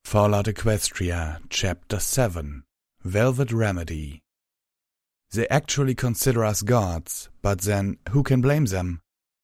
Fallout Equestria, Chapter 7, Velvet Remedy. They actually consider us gods, but then who can blame them?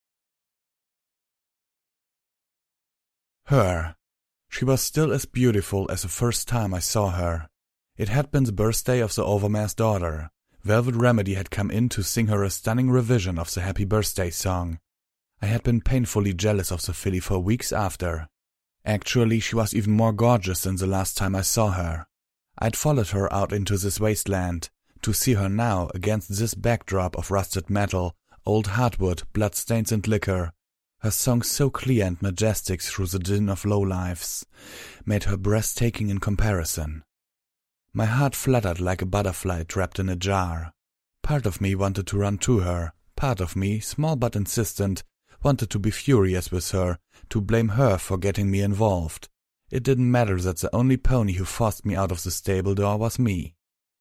Her. She was still as beautiful as the first time I saw her. It had been the birthday of the Overmare's daughter. Velvet Remedy had come in to sing her a stunning revision of the Happy Birthday song. I had been painfully jealous of the filly for weeks after. Actually, she was even more gorgeous than the last time I saw her. I'd followed her out into this wasteland. To see her now against this backdrop of rusted metal, old hardwood, bloodstains and liquor, her song so clear and majestic through the din of lowlifes, made her breathtaking in comparison. My heart fluttered like a butterfly trapped in a jar. Part of me wanted to run to her, part of me, small but insistent, wanted to be furious with her, to blame her for getting me involved. It didn't matter that the only pony who forced me out of the stable door was me.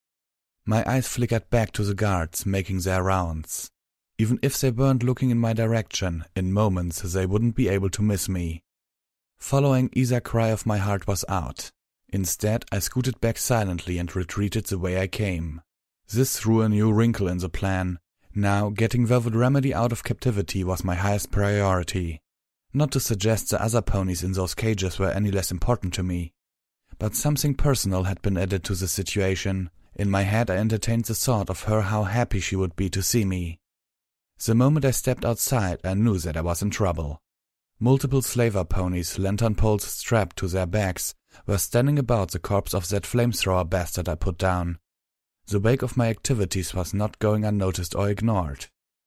My eyes flickered back to the guards making their rounds. Even if they weren't looking in my direction, in moments they wouldn't be able to miss me. Following either cry of my heart was out. Instead, I scooted back silently and retreated the way I came. This threw a new wrinkle in the plan. Now, getting Velvet Remedy out of captivity was my highest priority. Not to suggest the other ponies in those cages were any less important to me. But something personal had been added to the situation. In my head I entertained the thought of her how happy she would be to see me. The moment I stepped outside I knew that I was in trouble. Multiple slaver ponies, lantern poles strapped to their backs, were standing about the corpse of that flamethrower bastard I put down. The wake of my activities was not going unnoticed or ignored.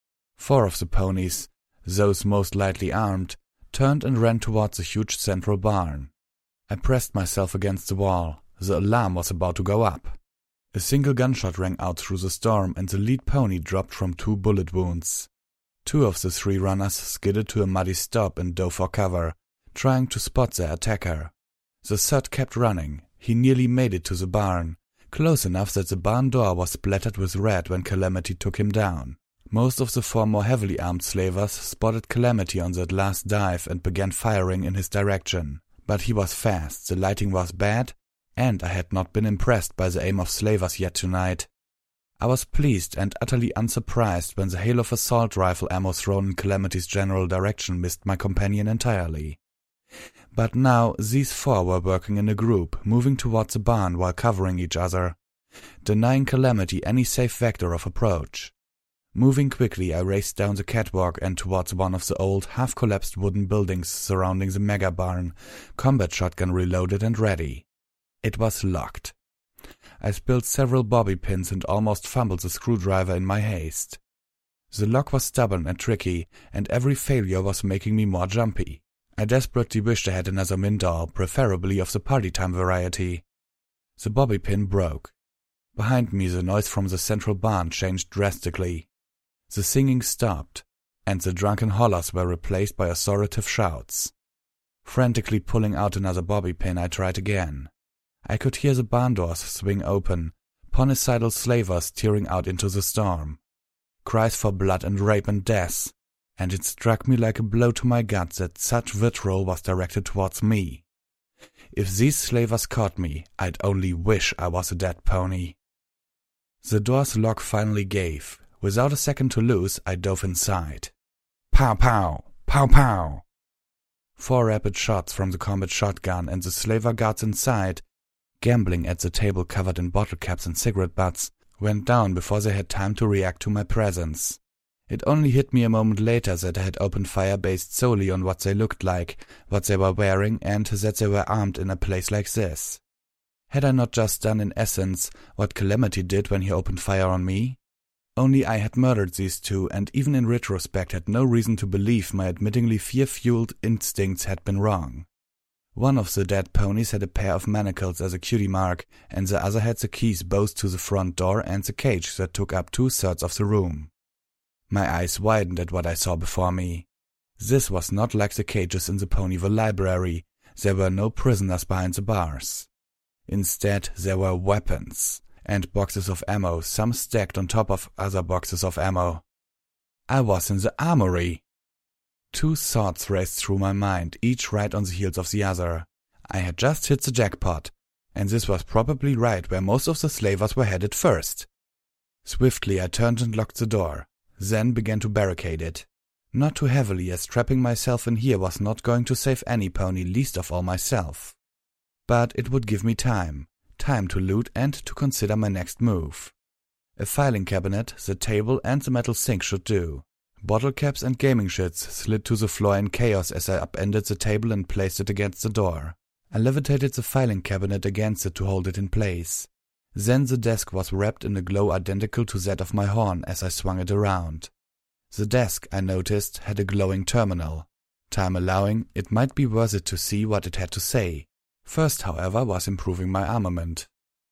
4 of the ponies, those most lightly armed, turned and ran towards the huge central barn. I pressed myself against the wall. The alarm was about to go up. A single gunshot rang out through the storm and the lead pony dropped from 2 bullet wounds. 2 of the 3 runners skidded to a muddy stop and dove for cover, trying to spot their attacker. The third kept running. He nearly made it to the barn, close enough that the barn door was splattered with red when Calamity took him down. Most of the 4 more heavily armed slavers spotted Calamity on that last dive and began firing in his direction. But he was fast, the lighting was bad, and I had not been impressed by the aim of slavers yet tonight. I was pleased and utterly unsurprised when the hail of assault rifle ammo thrown in Calamity's general direction missed my companion entirely. But now these 4 were working in a group, moving towards the barn while covering each other, denying Calamity any safe vector of approach. Moving quickly, I raced down the catwalk and towards one of the old, half-collapsed wooden buildings surrounding the mega barn, combat shotgun reloaded and ready. It was locked. I spilled several bobby pins and almost fumbled the screwdriver in my haste. The lock was stubborn and tricky, and every failure was making me more jumpy. I desperately wished I had another Mindor, preferably of the party time variety. The bobby pin broke. Behind me the noise from the central barn changed drastically. The singing stopped, and the drunken hollers were replaced by authoritative shouts. Frantically pulling out another bobby pin, I tried again. I could hear the barn doors swing open, ponicidal slavers tearing out into the storm. Cries for blood and rape and death, and it struck me like a blow to my gut that such vitriol was directed towards me. If these slavers caught me, I'd only wish I was a dead pony. The door's lock finally gave. Without a second to lose, I dove inside. Pow pow! Pow pow! 4 rapid shots from the combat shotgun and the slaver guards inside, gambling at the table covered in bottle caps and cigarette butts, went down before they had time to react to my presence. It only hit me a moment later that I had opened fire based solely on what they looked like, what they were wearing, and that they were armed in a place like this. Had I not just done in essence what Calamity did when he opened fire on me? Only I had murdered these 2 and even in retrospect had no reason to believe my admittingly fear-fueled instincts had been wrong. One of the dead ponies had a pair of manacles as a cutie mark, and the other had the keys both to the front door and the cage that took up 2/3 of the room. My eyes widened at what I saw before me. This was not like the cages in the Ponyville library. There were no prisoners behind the bars. Instead, there were weapons, and boxes of ammo, some stacked on top of other boxes of ammo. I was in the armory. 2 thoughts raced through my mind, each right on the heels of the other. I had just hit the jackpot, and this was probably right where most of the slavers were headed first. Swiftly I turned and locked the door, then began to barricade it. Not too heavily, as trapping myself in here was not going to save any pony, least of all myself. But it would give me time to loot and to consider my next move. A filing cabinet, the table and the metal sink should do. Bottle caps and gaming shits slid to the floor in chaos as I upended the table and placed it against the door. I levitated the filing cabinet against it to hold it in place. Then the desk was wrapped in a glow identical to that of my horn as I swung it around. The desk, I noticed, had a glowing terminal. Time allowing, it might be worth it to see what it had to say. First, however, was improving my armament.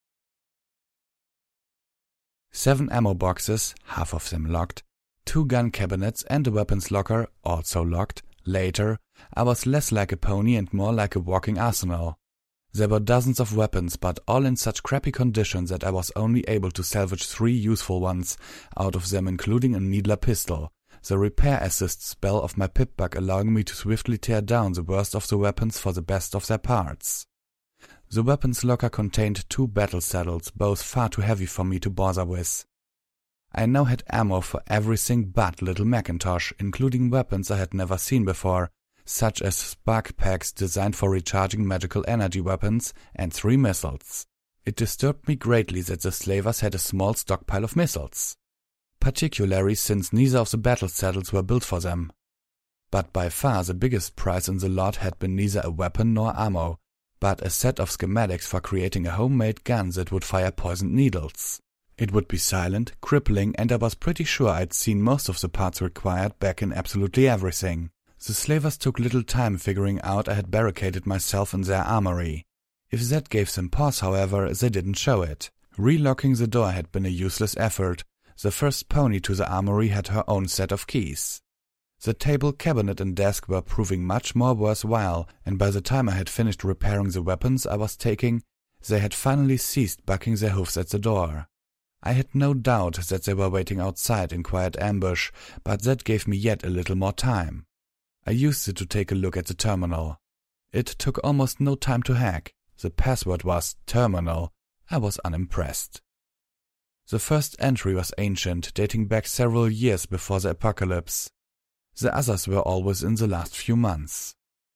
7 ammo boxes, half of them locked, 2 gun cabinets and a weapons locker, also locked. Later, I was less like a pony and more like a walking arsenal. There were dozens of weapons, but all in such crappy condition that I was only able to salvage 3 useful ones, out of them including a needler pistol, the repair assist spell of my pip-bug allowing me to swiftly tear down the worst of the weapons for the best of their parts. The weapons locker contained 2 battle saddles, both far too heavy for me to bother with. I now had ammo for everything but Little Macintosh, including weapons I had never seen before, such as spark packs designed for recharging magical energy weapons and 3 missiles. It disturbed me greatly that the slavers had a small stockpile of missiles, particularly since neither of the battle saddles were built for them. But by far the biggest prize in the lot had been neither a weapon nor ammo, but a set of schematics for creating a homemade gun that would fire poisoned needles. It would be silent, crippling, and I was pretty sure I'd seen most of the parts required back in absolutely everything. The slavers took little time figuring out I had barricaded myself in their armory. If that gave them pause, however, they didn't show it. Relocking the door had been a useless effort. The first pony to the armory had her own set of keys. The table, cabinet and desk were proving much more worthwhile, and by the time I had finished repairing the weapons I was taking, they had finally ceased bucking their hoofs at the door. I had no doubt that they were waiting outside in quiet ambush, but that gave me yet a little more time. I used it to take a look at the terminal. It took almost no time to hack. The password was terminal. I was unimpressed. The first entry was ancient, dating back several years before the apocalypse. The others were all within the last few months.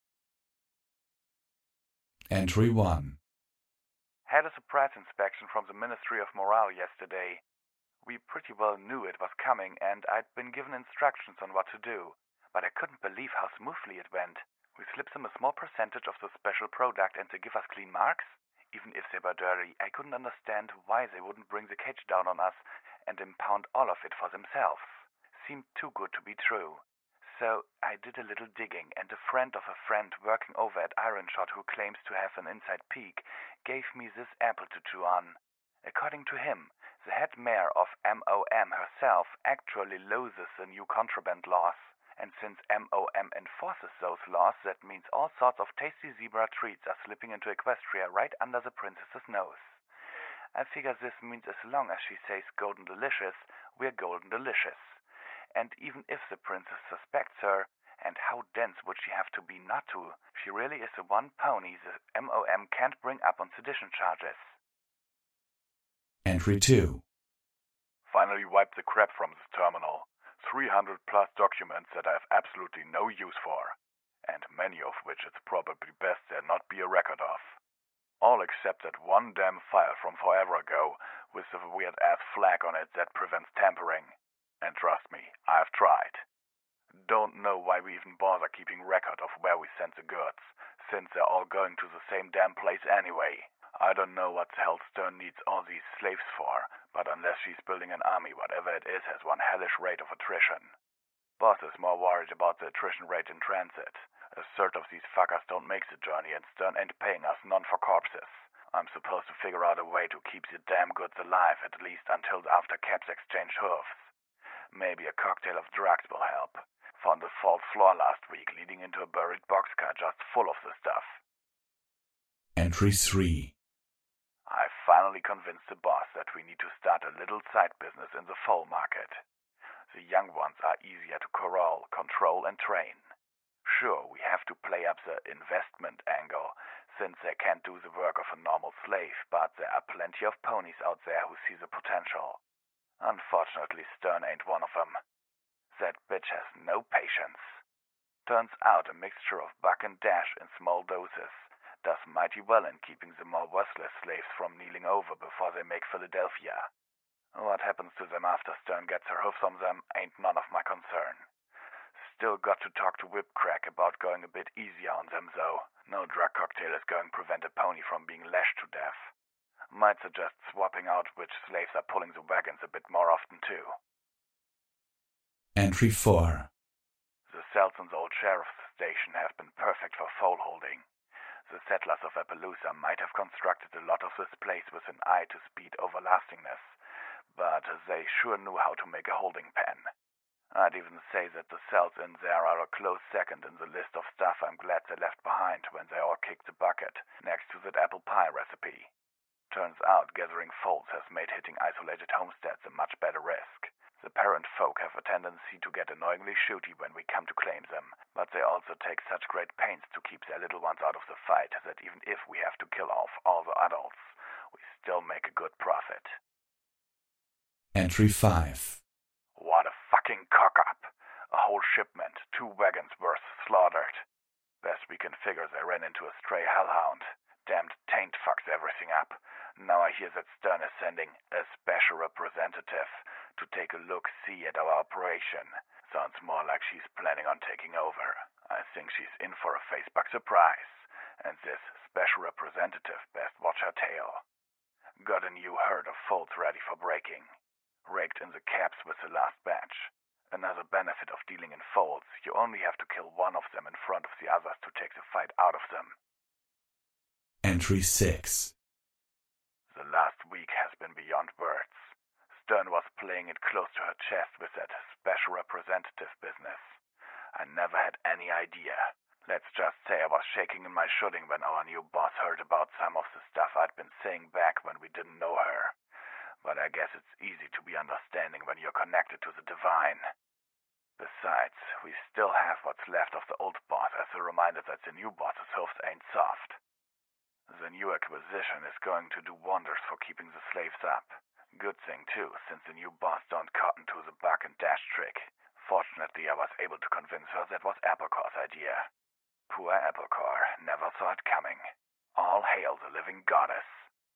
Entry 1. Had a surprise inspection from the Ministry of Morale yesterday. We pretty well knew it was coming and I'd been given instructions on what to do, but I couldn't believe how smoothly it went. We slipped them a small percentage of the special product and they give us clean marks? Even if they were dirty, I couldn't understand why they wouldn't bring the cage down on us and impound all of it for themselves. Seemed too good to be true. So I did a little digging, and a friend of a friend working over at Ironshot who claims to have an inside peek gave me this apple to chew on. According to him, the head mayor of MOM herself actually loathes the new contraband laws. And since MOM enforces those laws, that means all sorts of tasty zebra treats are slipping into Equestria right under the princess's nose. I figure this means as long as she says golden delicious, we're golden delicious. And even if the princess suspects her, and how dense would she have to be not to, she really is the one pony the MOM can't bring up on sedition charges. Entry 2. Finally wiped the crap from this terminal. 300 plus documents that I have absolutely no use for, and many of which it's probably best there not be a record of. All except that one damn file from forever ago with the weird-ass flag on it that prevents tampering. And trust me, I've tried. Don't know why we even bother keeping record of where we sent the goods, since they're all going to the same damn place anyway. I don't know what the hell Stern needs all these slaves for, but unless she's building an army, whatever it is has one hellish rate of attrition. Boss is more worried about the attrition rate in transit. A third of these fuckers don't make the journey, and Stern ain't paying us none for corpses. I'm supposed to figure out a way to keep the damn goods alive, at least until after Caps exchange hoofs. Maybe a cocktail of drugs will help. Found a false floor last week leading into a buried boxcar just full of the stuff. Entry 3. I finally convinced the boss that we need to start a little side business in the foal market. The young ones are easier to corral, control, and train. Sure, we have to play up the investment angle, since they can't do the work of a normal slave, but there are plenty of ponies out there who see the potential. Unfortunately, Stern ain't one of them. That bitch has no patience. Turns out a mixture of buck and dash in small doses does mighty well in keeping the more worthless slaves from kneeling over before they make Philadelphia. What happens to them after Stern gets her hoofs on them ain't none of my concern. Still got to talk to Whipcrack about going a bit easier on them, though. No drug cocktail is going to prevent a pony from being lashed to death. Might suggest swapping out which slaves are pulling the wagons a bit more often, too. Entry 4. The cells in the old sheriff's station have been perfect for foal holding. The settlers of Appaloosa might have constructed a lot of this place with an eye to speed over lastingness, but they sure knew how to make a holding pen. I'd even say that the cells in there are a close second in the list of stuff I'm glad they left behind when they all kicked the bucket, next to that apple pie recipe. Turns out gathering foals has made hitting isolated homesteads a much better risk. The parent folk have a tendency to get annoyingly shooty when we come to claim them, but they also take such great pains to keep their little ones out of the fight that even if we have to kill off all the adults, we still make a good profit. Entry 5. What a fucking cock-up. A whole shipment, 2 wagons worth slaughtered. Best we can figure they ran into a stray hellhound. Damned taint fucks everything up. Now I hear that Stern is sending a special representative to take a look-see at our operation. Sounds more like she's planning on taking over. I think she's in for a face-buck surprise. And this special representative best watch her tail. Got a new herd of foals ready for breaking. Raked in the caps with the last batch. Another benefit of dealing in foals, you only have to kill one of them in front of the others to take the fight out of them. Entry 6. The last week has been beyond words. Stern was playing it close to her chest with that special representative business. I never had any idea. Let's just say I was shaking in my shooting when our new boss heard about some of the stuff I'd been saying back when we didn't know her. But I guess it's easy to be understanding when you're connected to the divine. Besides, we still have what's left of the old boss as a reminder that the new boss's hoofs ain't soft. The new acquisition is going to do wonders for keeping the slaves up. Good thing, too, since the new boss don't cotton to the buck and dash trick. Fortunately, I was able to convince her that was Applecore's idea. Poor Applecore never saw it coming. All hail the living goddess.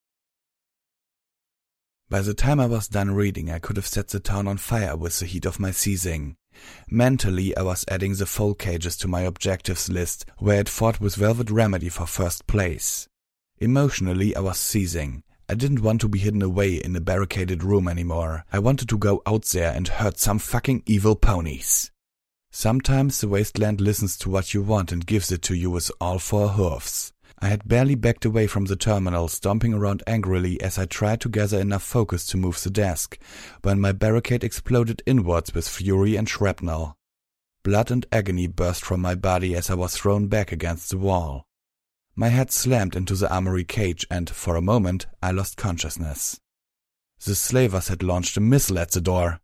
By the time I was done reading, I could have set the town on fire with the heat of my seizing. Mentally, I was adding the foal cages to my objectives list, where I'd fought with Velvet Remedy for first place. Emotionally, I was seizing. I didn't want to be hidden away in a barricaded room anymore. I wanted to go out there and hurt some fucking evil ponies. Sometimes the wasteland listens to what you want and gives it to you with all 4 hoofs. I had barely backed away from the terminal, stomping around angrily as I tried to gather enough focus to move the desk, when my barricade exploded inwards with fury and shrapnel. Blood and agony burst from my body as I was thrown back against the wall. My head slammed into the armory cage and, for a moment, I lost consciousness. The slavers had launched a missile at the door.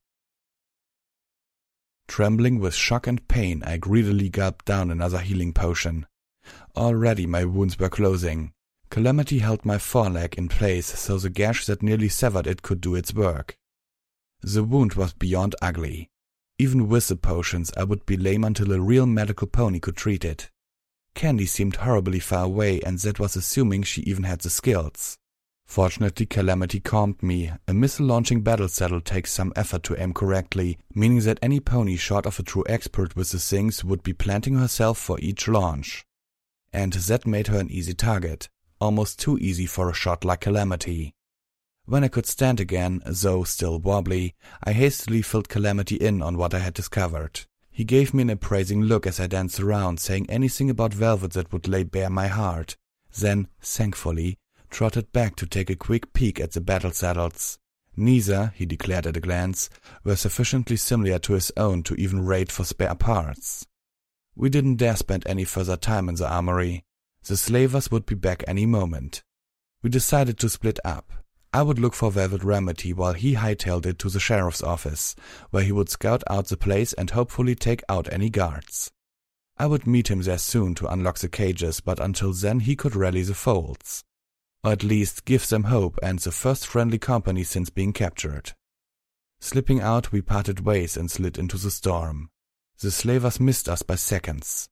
Trembling with shock and pain, I greedily gulped down another healing potion. Already my wounds were closing. Calamity held my foreleg in place so the gash that nearly severed it could do its work. The wound was beyond ugly. Even with the potions, I would be lame until a real medical pony could treat it. Candy seemed horribly far away, and that was assuming she even had the skills. Fortunately, Calamity calmed me. A missile-launching battle saddle takes some effort to aim correctly, meaning that any pony short of a true expert with the things would be planting herself for each launch. And that made her an easy target, almost too easy for a shot like Calamity. When I could stand again, though still wobbly, I hastily filled Calamity in on what I had discovered. He gave me an appraising look as I danced around, saying anything about Velvet that would lay bare my heart, then, thankfully, trotted back to take a quick peek at the battle saddles. Neither, he declared at a glance, were sufficiently similar to his own to even raid for spare parts. We didn't dare spend any further time in the armory. The slavers would be back any moment. We decided to split up. I would look for Velvet Remedy while he hightailed it to the sheriff's office, where he would scout out the place and hopefully take out any guards. I would meet him there soon to unlock the cages, but until then he could rally the folds. Or at least give them hope and the first friendly company since being captured. Slipping out, we parted ways and slid into the storm. The slavers missed us by seconds.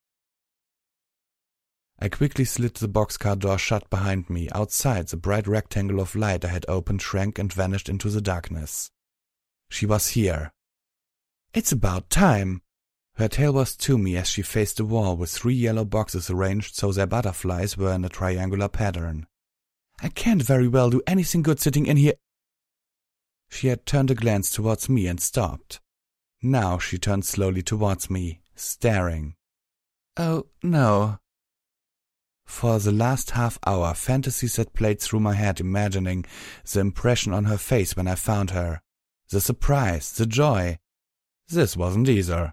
I quickly slid the boxcar door shut behind me. Outside, the bright rectangle of light I had opened shrank and vanished into the darkness. She was here. "It's about time." Her tail was to me as she faced the wall with 3 yellow boxes arranged so their butterflies were in a triangular pattern. "I can't very well do anything good sitting in here." She had turned a glance towards me and stopped. Now she turned slowly towards me, staring. "Oh, no." For the last half hour, fantasies had played through my head, imagining the impression on her face when I found her. The surprise, the joy. This wasn't either.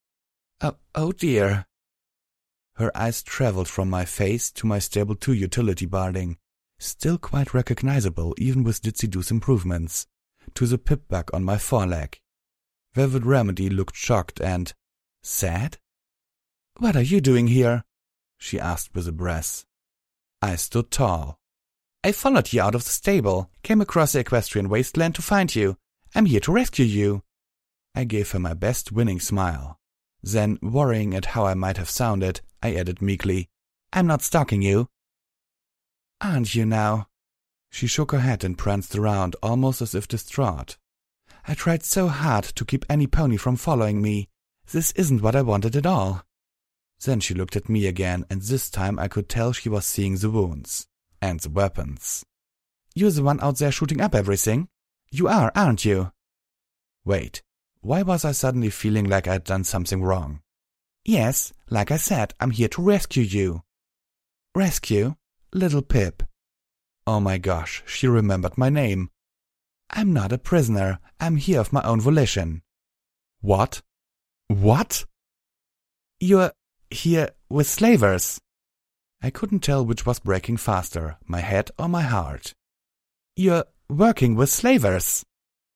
Oh dear." Her eyes traveled from my face to my Stable 2 utility barding, still quite recognizable even with Ditzy-Do's improvements, to the pip bug on my foreleg. Velvet Remedy looked shocked and sad. "What are you doing here?" she asked with a breath. I stood tall. "I followed you out of the stable, came across the equestrian wasteland to find you. I'm here to rescue you." I gave her my best winning smile. Then, worrying at how I might have sounded, I added meekly, "I'm not stalking you." "Aren't you now?" She shook her head and pranced around, almost as if distraught. "I tried so hard to keep any pony from following me. This isn't what I wanted at all." Then she looked at me again, and this time I could tell she was seeing the wounds. And the weapons. "You're the one out there shooting up everything? You are, aren't you?" Wait, why was I suddenly feeling like I'd done something wrong? "Yes, like I said, I'm here to rescue you." "Rescue? Little Pip." Oh my gosh, she remembered my name. "I'm not a prisoner. I'm here of my own volition." "What? What?" "You're here with slavers." I couldn't tell which was breaking faster, my head or my heart. "You're working with slavers."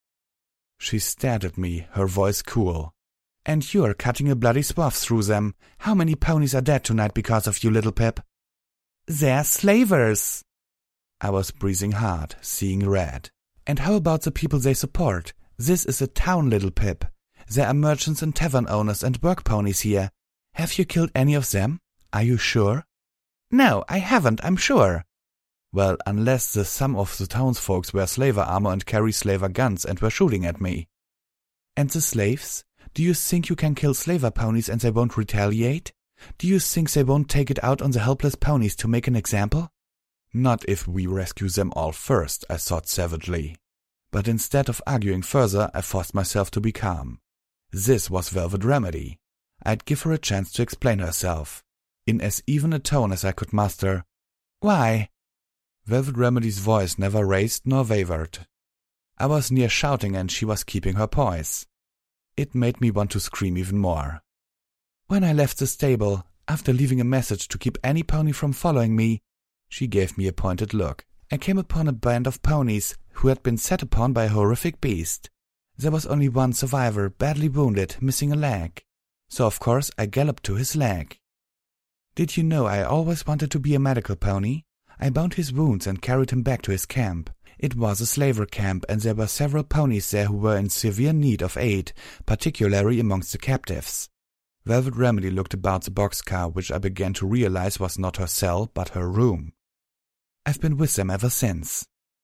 She stared at me, her voice cool. "And you're cutting a bloody swath through them. How many ponies are dead tonight because of you, Little Pip?" "They're slavers." I was breathing hard, seeing red. "And how about the people they support? This is a town, Little Pip. There are merchants and tavern owners and work ponies here. Have you killed any of them? Are you sure?" "No, I haven't, I'm sure." "Well, unless some of the townsfolks wear slaver armor and carry slaver guns and were shooting at me." "And the slaves? Do you think you can kill slaver ponies and they won't retaliate? Do you think they won't take it out on the helpless ponies to make an example?" "Not if we rescue them all first," I thought savagely. But instead of arguing further, I forced myself to be calm. This was Velvet Remedy. I'd give her a chance to explain herself. In as even a tone as I could muster. "Why?" Velvet Remedy's voice never raised nor wavered. I was near shouting and she was keeping her poise. It made me want to scream even more. "When I left the stable, after leaving a message to keep any pony from following me," she gave me a pointed look, "I came upon a band of ponies who had been set upon by a horrific beast. There was only one survivor, badly wounded, missing a leg. So of course I galloped to his leg. Did you know I always wanted to be a medical pony? I bound his wounds and carried him back to his camp. It was a slaver camp, and there were several ponies there who were in severe need of aid, particularly amongst the captives." Velvet Remedy looked about the boxcar, which I began to realize was not her cell, but her room. "I've been with them ever since."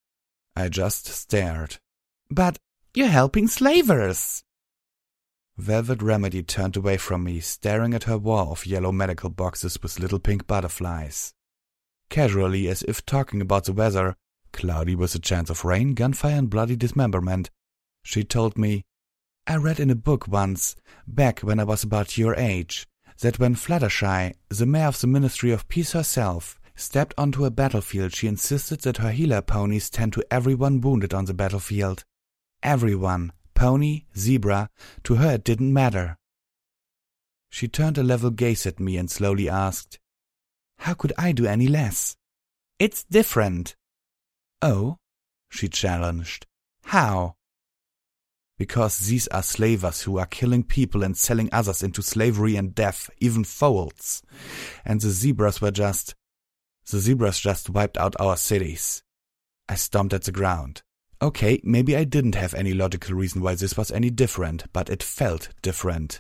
I just stared. "But you're helping slavers!" Velvet Remedy turned away from me, staring at her wall of yellow medical boxes with little pink butterflies. Casually, as if talking about the weather, cloudy with a chance of rain, gunfire and bloody dismemberment, she told me, "I read in a book once, back when I was about your age, that when Fluttershy, the mayor of the Ministry of Peace herself, stepped onto a battlefield, she insisted that her healer ponies tend to everyone wounded on the battlefield. Everyone. Pony, zebra, to her it didn't matter." She turned a level gaze at me and slowly asked, "How could I do any less?" "It's different." "Oh?" she challenged. "How?" Because these are slavers who are killing people and selling others into slavery and death, even foals. And the zebras just wiped out our cities. I stomped at the ground. Okay, maybe I didn't have any logical reason why this was any different, but it felt different.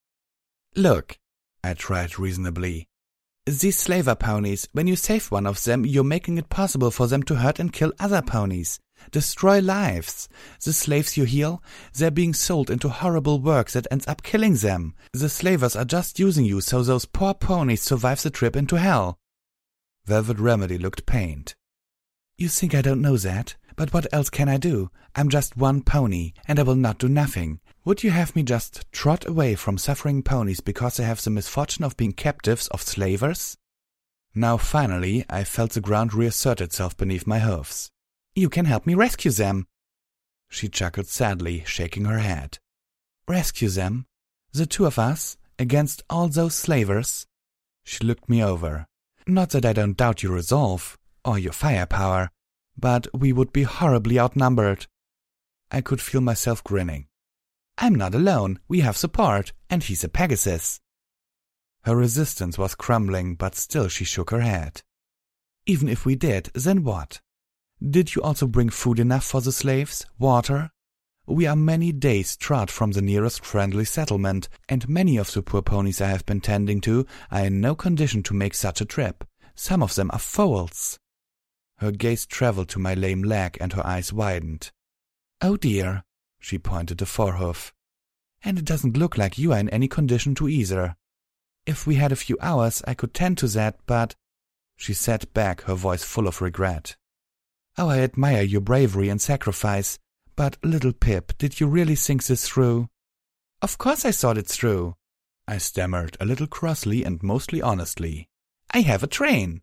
Look, I tried reasonably. These slaver ponies, when you save one of them, you're making it possible for them to hurt and kill other ponies. Destroy lives. The slaves you heal, they're being sold into horrible work that ends up killing them. The slavers are just using you so those poor ponies survive the trip into hell. Velvet Remedy looked pained. You think I don't know that? But what else can I do? I'm just one pony, and I will not do nothing. Would you have me just trot away from suffering ponies because they have the misfortune of being captives of slavers? Now finally I felt the ground reassert itself beneath my hoofs. You can help me rescue them. She chuckled sadly, shaking her head. Rescue them? The two of us? Against all those slavers? She looked me over. Not that I don't doubt your resolve, or your firepower, but we would be horribly outnumbered. I could feel myself grinning. I'm not alone, we have support, and he's a Pegasus. Her resistance was crumbling, but still she shook her head. Even if we did, then what? Did you also bring food enough for the slaves? Water? We are many days' trot from the nearest friendly settlement, and many of the poor ponies I have been tending to are in no condition to make such a trip. Some of them are foals. Her gaze traveled to my lame leg, and her eyes widened. Oh dear, she pointed a forehoof. And it doesn't look like you are in any condition to either. If we had a few hours, I could tend to that, but... She sat back, her voice full of regret. Oh, I admire your bravery and sacrifice, but, little Pip, did you really think this through? Of course I thought it through, I stammered, a little crossly and mostly honestly. I have a train.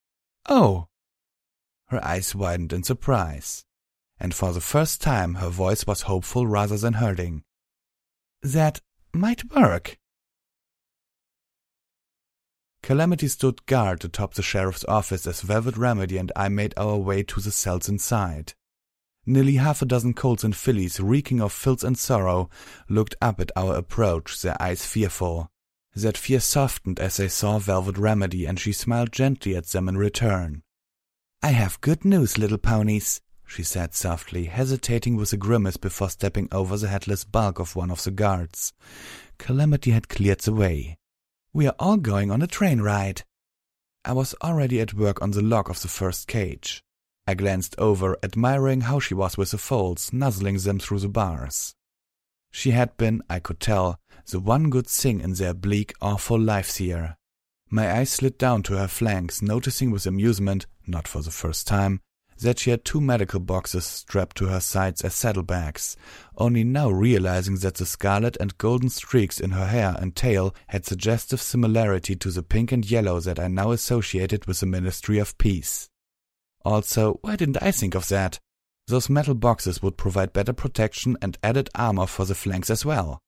Oh. Her eyes widened in surprise, and for the first time her voice was hopeful rather than hurting. That might work. Calamity stood guard atop the sheriff's office as Velvet Remedy and I made our way to the cells inside. Nearly half a dozen colts and fillies, reeking of filth and sorrow, looked up at our approach, their eyes fearful. That fear softened as they saw Velvet Remedy, and she smiled gently at them in return. I have good news, little ponies, she said softly, hesitating with a grimace before stepping over the headless bulk of one of the guards. Calamity had cleared the way. We are all going on a train ride. I was already at work on the lock of the first cage. I glanced over, admiring how she was with the foals, nuzzling them through the bars. She had been, I could tell, the one good thing in their bleak, awful lives here. My eyes slid down to her flanks, noticing with amusement, not for the first time, that she had 2 medical boxes strapped to her sides as saddlebags, only now realizing that the scarlet and golden streaks in her hair and tail had suggestive similarity to the pink and yellow that I now associated with the Ministry of Peace. Also, why didn't I think of that? Those metal boxes would provide better protection and added armor for the flanks as well.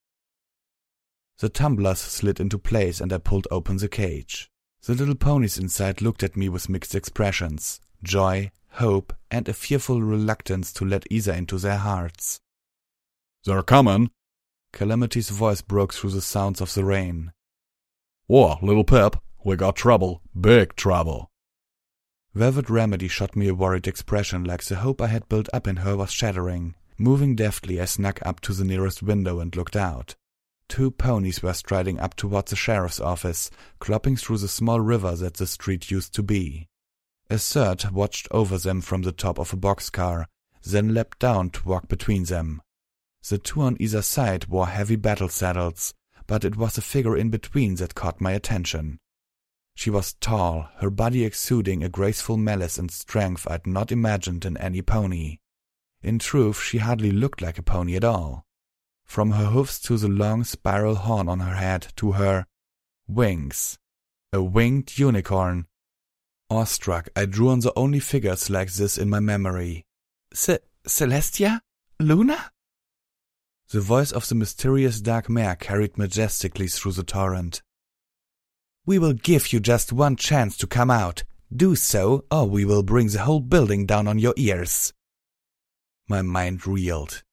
The tumblers slid into place and I pulled open the cage. The little ponies inside looked at me with mixed expressions, joy, hope, and a fearful reluctance to let either into their hearts. They're coming. Calamity's voice broke through the sounds of the rain. Whoa, little Pip, we got trouble, big trouble. Velvet Remedy shot me a worried expression like the hope I had built up in her was shattering. Moving deftly, I snuck up to the nearest window and looked out. 2 ponies were striding up toward the sheriff's office, clopping through the small river that the street used to be. A third watched over them from the top of a boxcar, then leapt down to walk between them. The 2 on either side wore heavy battle saddles, but it was the figure in between that caught my attention. She was tall, her body exuding a graceful malice and strength I'd not imagined in any pony. In truth, she hardly looked like a pony at all. From her hoofs to the long spiral horn on her head to her wings. A winged unicorn. Awestruck, I drew on the only figures like this in my memory. Celestia? Luna? The voice of the mysterious dark mare carried majestically through the torrent. We will give you just one chance to come out. Do so, or we will bring the whole building down on your ears. My mind reeled.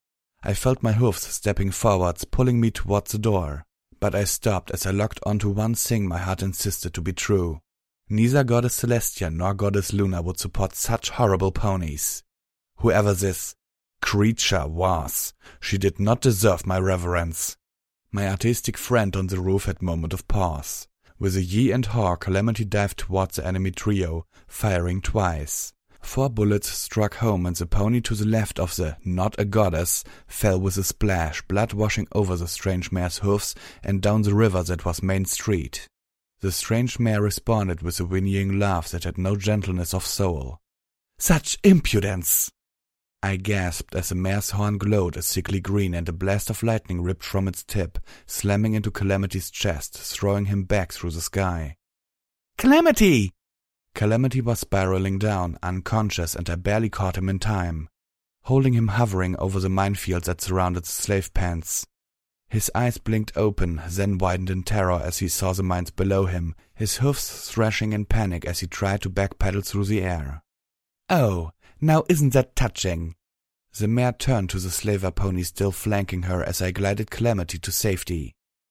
I felt my hoofs stepping forwards, pulling me towards the door. But I stopped as I locked onto one thing my heart insisted to be true. Neither Goddess Celestia nor Goddess Luna would support such horrible ponies. Whoever this creature was, she did not deserve my reverence. My artistic friend on the roof had a moment of pause. With a yee and haw, Calamity dived towards the enemy trio, firing twice. 4 bullets struck home and the pony to the left of the not a goddess fell with a splash, blood washing over the strange mare's hoofs and down the river that was Main Street. The strange mare responded with a whinnying laugh that had no gentleness of soul. "Such impudence!" I gasped as the mare's horn glowed a sickly green and a blast of lightning ripped from its tip, slamming into Calamity's chest, throwing him back through the sky. "Calamity!" Calamity was spiraling down, unconscious, and I barely caught him in time, holding him hovering over the minefields that surrounded the slave pens. His eyes blinked open, then widened in terror as he saw the mines below him, his hoofs thrashing in panic as he tried to backpedal through the air. "Oh, now isn't that touching?" The mare turned to the slaver pony still flanking her as I glided Calamity to safety.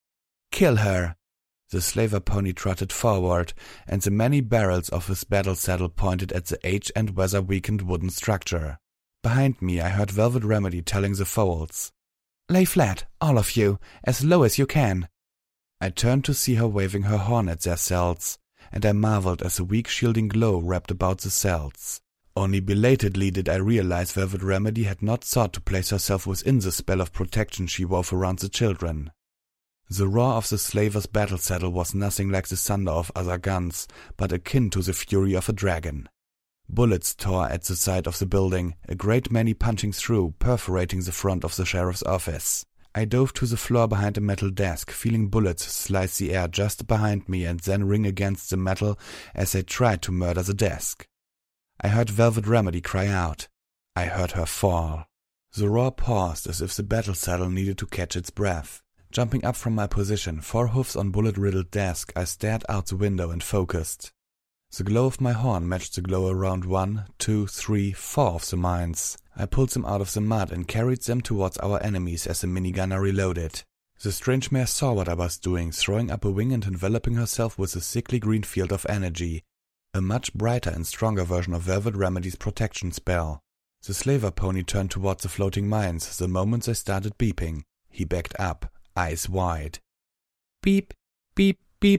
"Kill her!" The slaver pony trotted forward, and the many barrels of his battle saddle pointed at the age and weather-weakened wooden structure. Behind me I heard Velvet Remedy telling the foals, "Lay flat, all of you, as low as you can." I turned to see her waving her horn at their cells, and I marveled as a weak shielding glow wrapped about the cells. Only belatedly did I realize Velvet Remedy had not sought to place herself within the spell of protection she wove around the children. The roar of the slaver's battle saddle was nothing like the thunder of other guns, but akin to the fury of a dragon. Bullets tore at the side of the building, a great many punching through, perforating the front of the sheriff's office. I dove to the floor behind a metal desk, feeling bullets slice the air just behind me and then ring against the metal as they tried to murder the desk. I heard Velvet Remedy cry out. I heard her fall. The roar paused as if the battle saddle needed to catch its breath. Jumping up from my position, 4 hoofs on bullet-riddled desk, I stared out the window and focused. The glow of my horn matched the glow around 1, 2, 3, 4 of the mines. I pulled them out of the mud and carried them towards our enemies as the minigunner reloaded. The strange mare saw what I was doing, throwing up a wing and enveloping herself with a sickly green field of energy, a much brighter and stronger version of Velvet Remedy's protection spell. The slaver pony turned towards the floating mines the moment they started beeping. He backed up, eyes wide. Beep, beep, beep,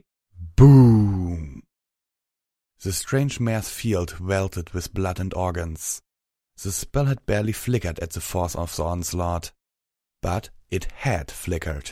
boom! The strange mare's field welted with blood and organs. The spell had barely flickered at the force of the onslaught, but it had flickered.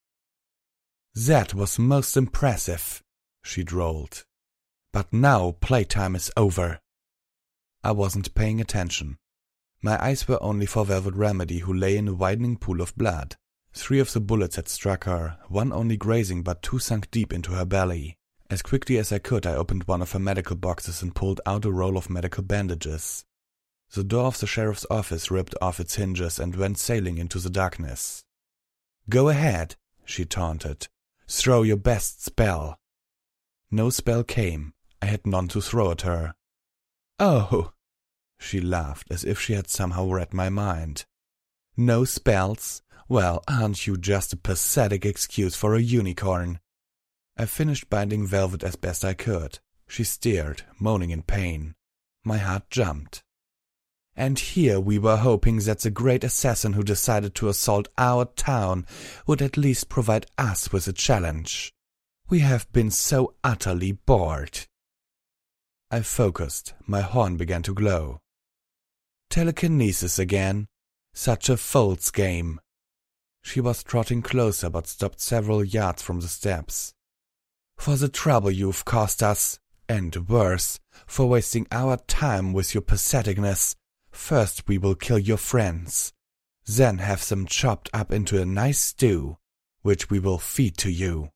"That was most impressive," she drawled. "But now playtime is over." I wasn't paying attention. My eyes were only for Velvet Remedy, who lay in a widening pool of blood. 3 of the bullets had struck her, 1 only grazing but 2 sunk deep into her belly. As quickly as I could, I opened one of her medical boxes and pulled out a roll of medical bandages. The door of the sheriff's office ripped off its hinges and went sailing into the darkness. "Go ahead," she taunted. "Throw your best spell." No spell came. I had none to throw at her. "Oh," she laughed as if she had somehow read my mind. "No spells? Well, aren't you just a pathetic excuse for a unicorn?" I finished binding Velvet as best I could. She stared, moaning in pain. My heart jumped. And here we were hoping that the great assassin who decided to assault our town would at least provide us with a challenge. We have been so utterly bored. I focused. My horn began to glow. Telekinesis again. Such a fool's game. She was trotting closer but stopped several yards from the steps. "For the trouble you've caused us, and worse, for wasting our time with your patheticness, first we will kill your friends, then have them chopped up into a nice stew, which we will feed to you."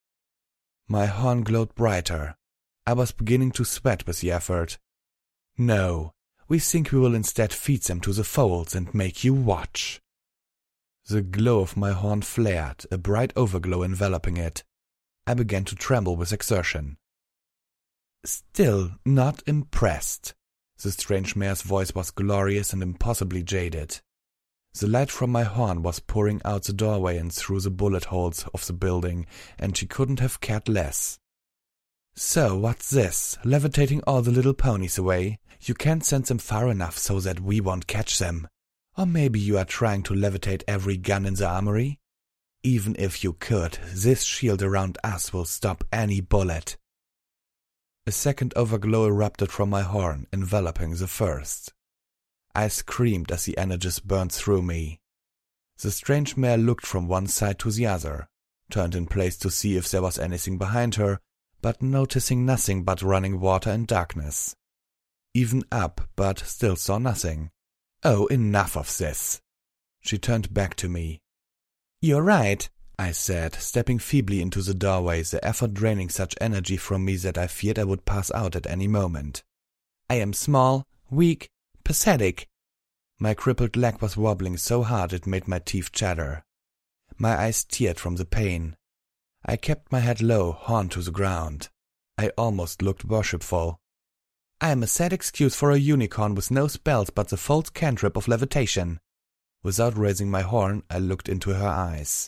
My horn glowed brighter. I was beginning to sweat with the effort. "No, we think we will instead feed them to the foals and make you watch." The glow of my horn flared, a bright overglow enveloping it. I began to tremble with exertion. "Still not impressed." The strange mare's voice was glorious and impossibly jaded. The light from my horn was pouring out the doorway and through the bullet holes of the building, and she couldn't have cared less. "So, what's this? Levitating all the little ponies away? You can't send them far enough so that we won't catch them. Or maybe you are trying to levitate every gun in the armory? Even if you could, this shield around us will stop any bullet." A second overglow erupted from my horn, enveloping the first. I screamed as the energies burned through me. The strange mare looked from one side to the other, turned in place to see if there was anything behind her, but noticing nothing but running water and darkness. Even up, but still saw nothing. "Oh, enough of this." She turned back to me. "You're right," I said, stepping feebly into the doorway, the effort draining such energy from me that I feared I would pass out at any moment. "I am small, weak, pathetic." My crippled leg was wobbling so hard it made my teeth chatter. My eyes teared from the pain. I kept my head low, horn to the ground. I almost looked worshipful. "I am a sad excuse for a unicorn with no spells but the false cantrip of levitation." Without raising my horn, I looked into her eyes.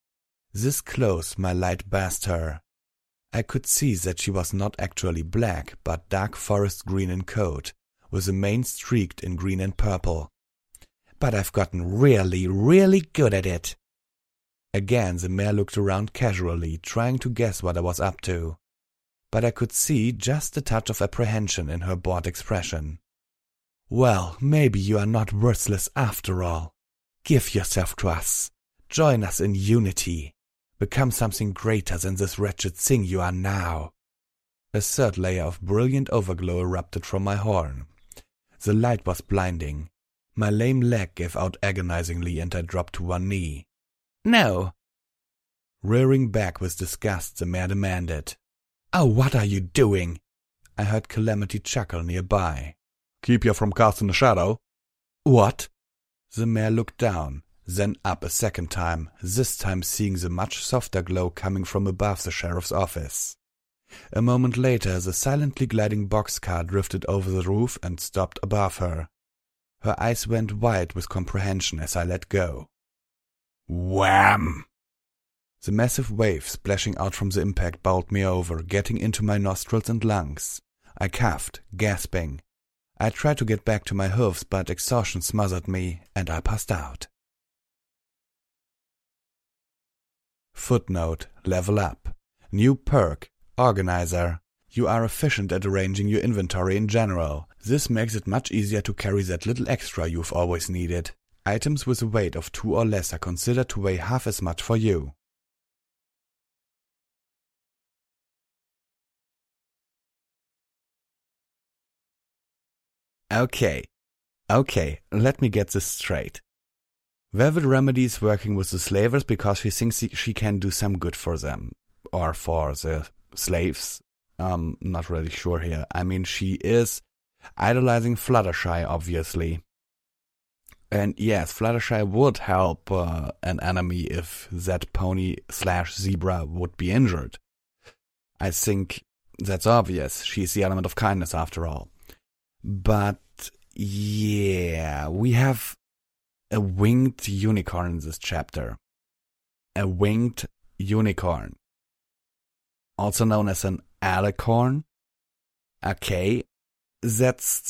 This close, my light basked her. I could see that she was not actually black, but dark forest green in coat, with the mane streaked in green and purple. "But I've gotten really, really good at it." Again the mare looked around casually, trying to guess what I was up to. But I could see just a touch of apprehension in her bored expression. "Well, maybe you are not worthless after all. Give yourself to us. Join us in unity. Become something greater than this wretched thing you are now." A third layer of brilliant overglow erupted from my horn. The light was blinding. My lame leg gave out agonizingly and I dropped to one knee. "No." Rearing back with disgust, the mare demanded. "Oh, what are you doing?" I heard Calamity chuckle nearby. "Keep you from casting a shadow." "What?" The mare looked down, then up a second time, this time seeing the much softer glow coming from above the sheriff's office. A moment later, the silently gliding boxcar drifted over the roof and stopped above her. Her eyes went wide with comprehension as I let go. Wham! The massive wave splashing out from the impact bowled me over, getting into my nostrils and lungs. I coughed, gasping. I tried to get back to my hooves, but exhaustion smothered me, and I passed out. Footnote: Level up. New perk: Organizer. You are efficient at arranging your inventory in general. This makes it much easier to carry that little extra you've always needed. Items with a weight of 2 or less are considered to weigh half as much for you. Okay, let me get this straight. Velvet Remedy is working with the slavers because she thinks she can do some good for them. Or for the slaves. Not really sure here. I mean, she is idolizing Fluttershy, obviously. And yes, Fluttershy would help an enemy if that pony/zebra would be injured. I think that's obvious. She's the element of kindness after all. But yeah, we have a winged unicorn in this chapter. A winged unicorn. Also known as an alicorn. Okay, that's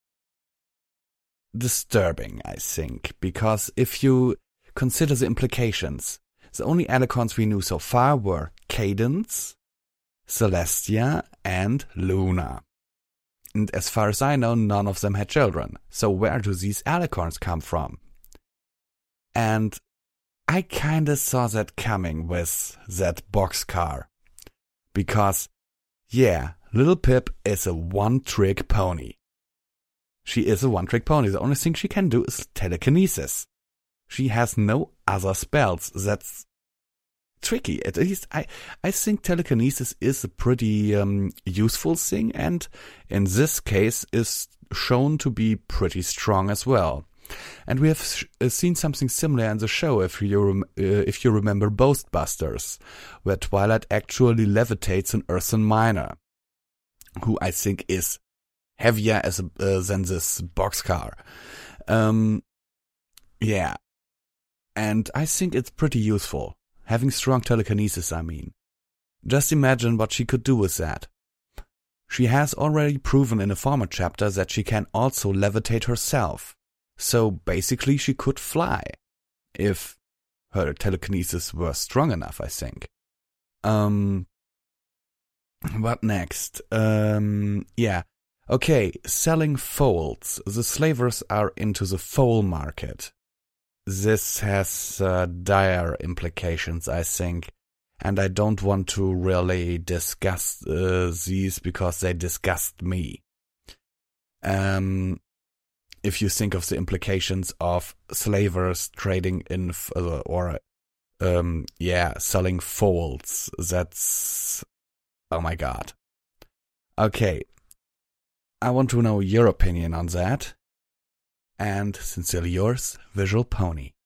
disturbing, I think, because if you consider the implications, the only alicorns we knew so far were Cadence, Celestia, and Luna. And as far as I know, none of them had children. So where do these alicorns come from? And I kinda saw that coming with that boxcar. Because, yeah, Little Pip is a one-trick pony. She is a one-trick pony. The only thing she can do is telekinesis. She has no other spells. That's tricky. At least I think telekinesis is a pretty useful thing, and in this case is shown to be pretty strong as well. And we have seen something similar in the show, if you remember Ghostbusters, where Twilight actually levitates an earthen miner, who I think is heavier than this boxcar. Yeah. And I think it's pretty useful. Having strong telekinesis, I mean. Just imagine what she could do with that. She has already proven in a former chapter that she can also levitate herself. So basically she could fly. If her telekinesis were strong enough, I think. What next? Yeah. Okay, selling foals. The slavers are into the foal market. This has dire implications, I think. And I don't want to really discuss these because they disgust me. If you think of the implications of slavers trading in selling foals, that's, oh my god. Okay, I want to know your opinion on that. And sincerely yours, Visual Pony.